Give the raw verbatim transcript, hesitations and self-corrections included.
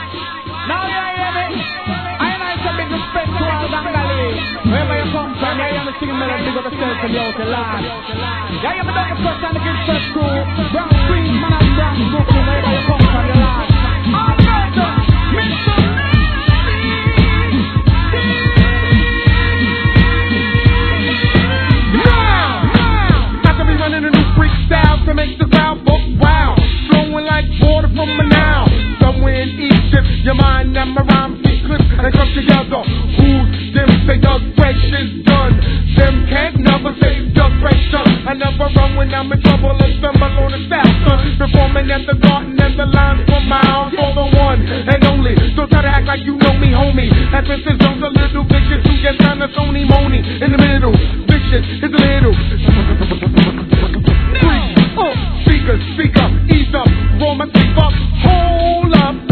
Now you hear me? I know it's a big respect to all Bangali. Wherever you come from, yeah, you're singing melody, big up yourself and the out the land. Yeah, you know the first time to get first to Brown Queen, man and Brown Brooklyn, wherever you come from, the land. All right, Mister Style to make the crowd book wow, flowing like water from a now. Somewhere in Egypt, your mind and my rhymes get clipped and come together. Who's them say the fresh is done? Them can't never say the pressure. I never run when I'm in trouble and stumble on the south son. Performing at the garden and the lines for miles for the one and only. So try to act like you know me, homie. That Missus Jones a little vicious who gets down to Sony Money in the middle. Vicious is a little. Speaker, speaker, ease up, roll my sleep up, hold up.